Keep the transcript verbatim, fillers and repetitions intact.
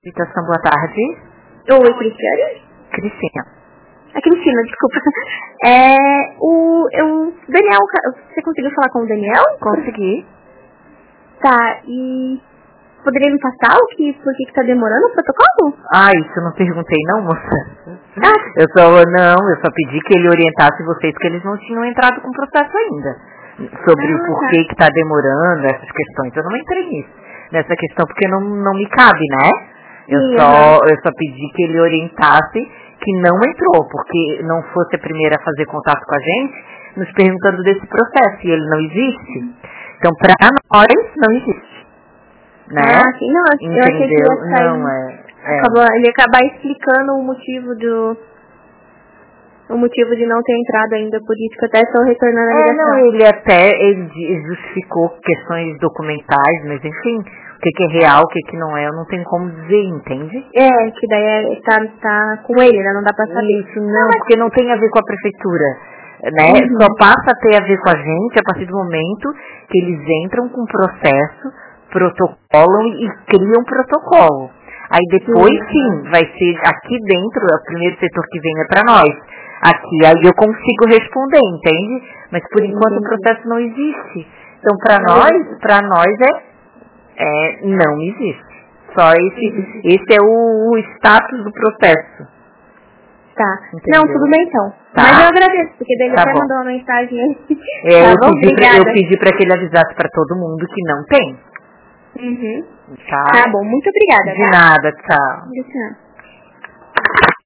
Invitação, boa tarde. Oi, Cristiane? Cristina. A Cristina, desculpa. É, o, eu, Daniel, você conseguiu falar com o Daniel? Consegui. Tá, e poderia me passar o que, por que que tá demorando o protocolo? Ah, isso eu não perguntei não, moça. Ah. Eu só, não, eu só pedi que ele orientasse vocês que eles não tinham entrado com o processo ainda. Sobre ah, o porquê tá. que tá demorando, essas questões. Eu não entrei nisso, nessa questão, porque não, não me cabe, né? Eu Sim, só, uhum. eu só pedi que ele orientasse que não entrou, porque não fosse a primeira a fazer contato com a gente, nos perguntando desse processo, e ele não existe. Então, pra nós, não existe. Né? Ah, sim, não, Entendeu? eu achei que ia sair, não, é, é. Acabou, ele ia acabar explicando o motivo do... O motivo de não ter entrado ainda, por isso que eu até estou retornando a É, ligação. não, ele até, ele di- justificou questões documentais, mas enfim, o que, que é real, o que, que não é, eu não tenho como dizer, entende? É, que daí é, tá, tá com ele, né? Não dá pra saber. Isso, não, porque não tem a ver com a prefeitura, né? Uhum. Só passa a ter a ver com a gente a partir do momento que eles entram com processo, protocolam e criam protocolo. Aí depois, Sim. sim, vai ser aqui dentro, o primeiro setor que vem é para nós. Aqui, aí eu consigo responder, entende? Mas por enquanto o processo não existe. Então, para nós, para nós é, é, não existe. Só esse, esse é o, o status do processo. Tá. Entendeu? Não, tudo bem então. Tá. Mas eu agradeço, porque daí ele Tá até bom. mandou uma mensagem aí. É, Tá eu, bom? pedi pra, Obrigada. eu pedi para que ele avisasse para todo mundo que não tem. Uhum. Tá? Tá bom, muito obrigada. De Tá? nada, tchau. Tchau.